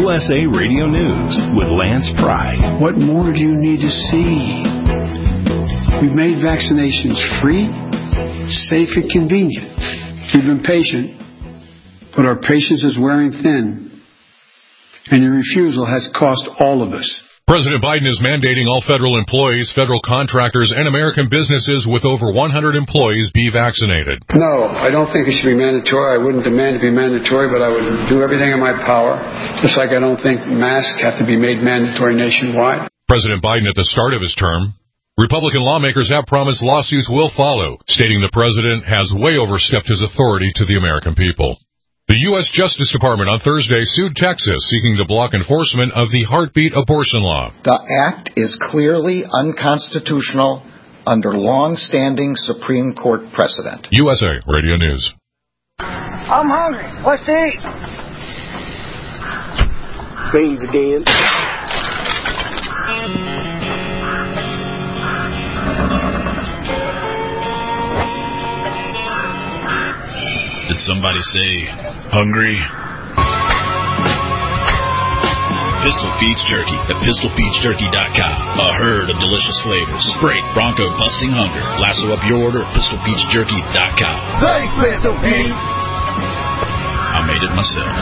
USA Radio News with Lance Pry. What more do you need to see? We've made vaccinations free, safe, and convenient. We've been patient, but our patience is wearing thin, and your refusal has cost all of us. President Biden is mandating all federal employees, federal contractors, and American businesses with over 100 employees be vaccinated. No, I don't think it should be mandatory. I wouldn't demand it be mandatory, but I would do everything in my power, just like I don't think masks have to be made mandatory nationwide. President Biden at the start of his term. Republican lawmakers have promised lawsuits will follow, stating the president has way overstepped his authority to the American people. The U.S. Justice Department on Thursday sued Texas, seeking to block enforcement of the heartbeat abortion law. The act is clearly unconstitutional under long-standing Supreme Court precedent. USA Radio News. I'm hungry. What's to eat? Beans again. Did somebody say hungry? Pistol Pete's Jerky at PistolPete'sJerky.com. A herd of delicious flavors. Break bronco busting hunger. Lasso up your order at PistolPete'sJerky.com. Thanks, Pistol Pete. I made it myself.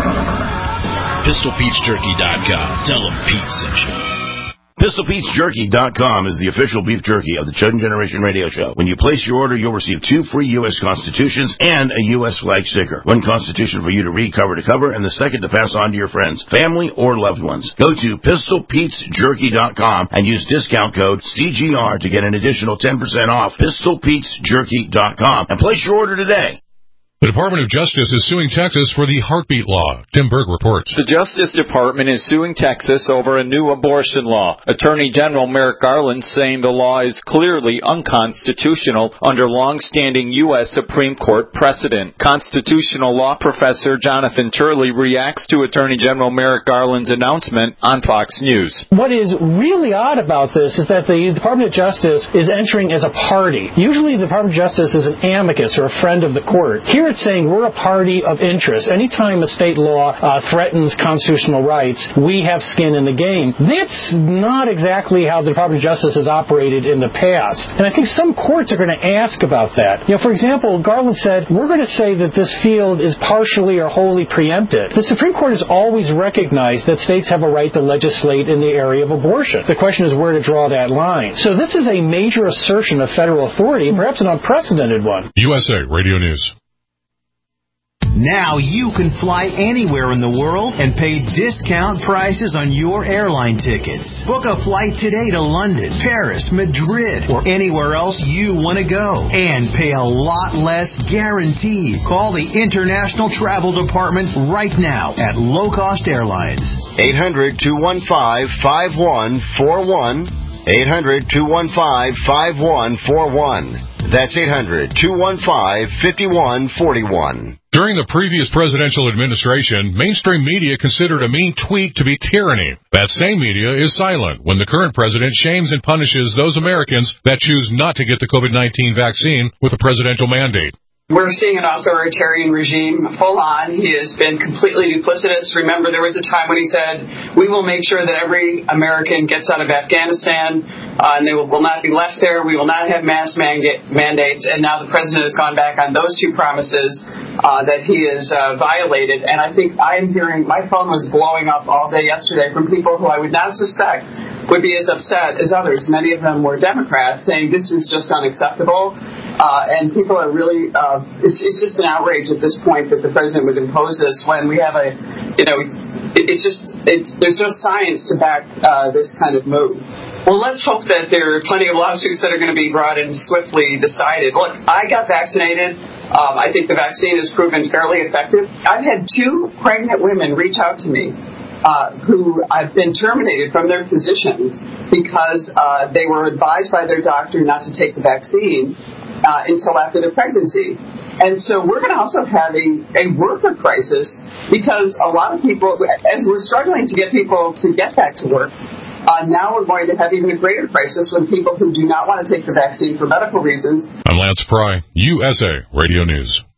PistolPete'sJerky.com. Tell them Pete sent you. PistolPete'sJerky.com is the official beef jerky of the Chudden Generation Radio Show. When you place your order, you'll receive 2 free U.S. Constitutions and a U.S. flag sticker. 1 Constitution for you to read cover to cover, and the second to pass on to your friends, family, or loved ones. Go to PistolPete'sJerky.com and use discount code CGR to get an additional 10% off. PistolPete'sJerky.com and place your order today. The Department of Justice is suing Texas for the heartbeat law. Tim Berg reports. The Justice Department is suing Texas over a new abortion law. Attorney General Merrick Garland saying the law is clearly unconstitutional under long-standing U.S. Supreme Court precedent. Constitutional law professor Jonathan Turley reacts to Attorney General Merrick Garland's announcement on Fox News. What is really odd about this is that the Department of Justice is entering as a party. Usually the Department of Justice is an amicus or a friend of the court. Here it's saying we're a party of interest. Anytime a state law threatens constitutional rights, we have skin in the game. That's not exactly how the Department of Justice has operated in the past. And I think some courts are going to ask about that. You know, for example, Garland said, we're going to say that this field is partially or wholly preempted. The Supreme Court has always recognized that states have a right to legislate in the area of abortion. The question is where to draw that line. So this is a major assertion of federal authority, perhaps an unprecedented one. USA Radio News. Now you can fly anywhere in the world and pay discount prices on your airline tickets. Book a flight today to London, Paris, Madrid, or anywhere else you want to go. And pay a lot less guaranteed. Call the International Travel Department right now at Low Cost Airlines. 800-215-5141. 800-215-5141. That's 800-215-5141. During the previous presidential administration, mainstream media considered a mean tweak to be tyranny. That same media is silent when the current president shames and punishes those Americans that choose not to get the COVID-19 vaccine with a presidential mandate. We're seeing an authoritarian regime full on. He has been completely duplicitous. Remember, there was a time when he said, we will make sure that every American gets out of Afghanistan, and they will not be left there. We will not have mass mandates. And now the president has gone back on those 2 promises that he has violated. And I think I'm hearing, my phone was blowing up all day yesterday from people who I would not suspect would be as upset as others. Many of them were Democrats saying this is just unacceptable. And people are really, it's just an outrage at this point that the president would impose this when we have there's no science to back this kind of move. Well, let's hope that there are plenty of lawsuits that are going to be brought in swiftly decided. Look, I got vaccinated. I think the vaccine has proven fairly effective. I've had 2 pregnant women reach out to me who have been terminated from their positions because they were advised by their doctor not to take the vaccine until after their pregnancy. And so we're going to also have a worker crisis because a lot of people, as we're struggling to get people to get back to work, now we're going to have even a greater crisis when people who do not want to take the vaccine for medical reasons. I'm Lance Pry, USA Radio News.